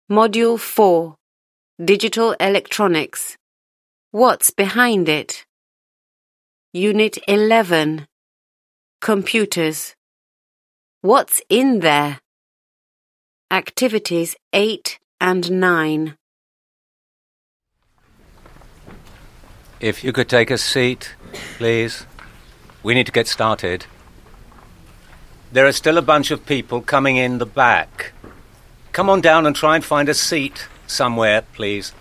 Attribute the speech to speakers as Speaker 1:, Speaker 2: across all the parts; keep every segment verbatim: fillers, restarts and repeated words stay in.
Speaker 1: Module four, Digital Electronics. What's behind it? Unit eleven, Computers. What's in there? Activities eight and nine.
Speaker 2: If you could take a seat, please. We need to get started. There are still a bunch of people coming in the back. Come on down and try and find a seat somewhere, please.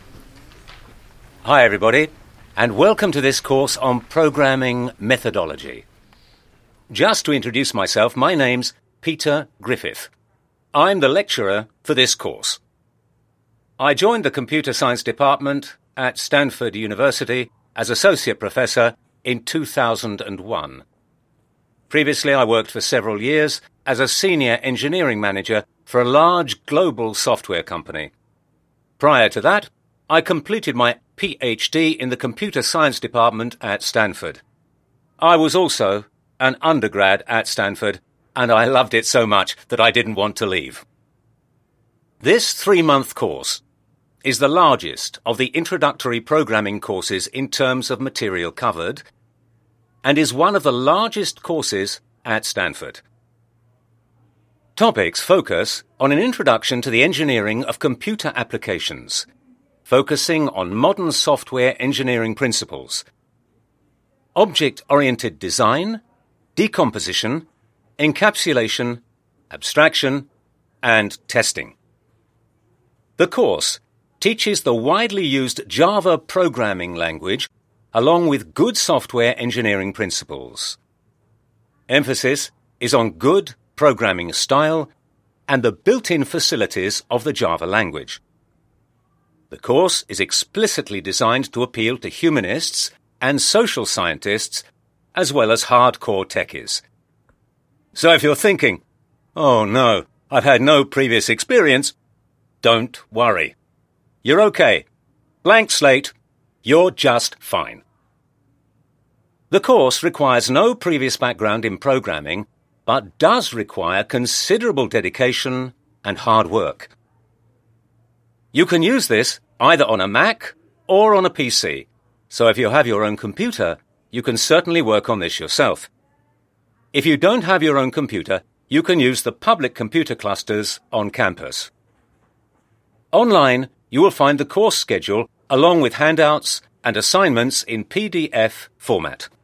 Speaker 2: Hi, everybody, and welcome to this course on programming methodology. Just to introduce myself, my name's Peter Griffith. I'm the lecturer for this course. I joined the Computer Science Department at Stanford University as Associate Professor in two thousand one. Previously, I worked for several years as a Senior Engineering Manager for a large global software company. Prior to that, I completed my PhD in the Computer Science Department at Stanford. I was also an undergrad at Stanford, and I loved it so much that I didn't want to leave. This three-month course is the largest of the introductory programming courses in terms of material covered, and is one of the largest courses at Stanford. Topics focus on an introduction to the engineering of computer applications, focusing on modern software engineering principles, object-oriented design, decomposition, encapsulation, abstraction, and testing. The course teaches the widely used Java programming language along with good software engineering principles. Emphasis is on good programming style and the built-in facilities of the Java language. The course is explicitly designed to appeal to humanists and social scientists as well as hardcore techies. So if you're thinking, oh no, I've had no previous experience, don't worry. You're okay. Blank slate. You're just fine. The course requires no previous background in programming, but does require considerable dedication and hard work. You can use this either on a Mac or on a P C, so if you have your own computer, you can certainly work on this yourself. If you don't have your own computer, you can use the public computer clusters on campus. Online, you will find the course schedule along with handouts and assignments in P D F format.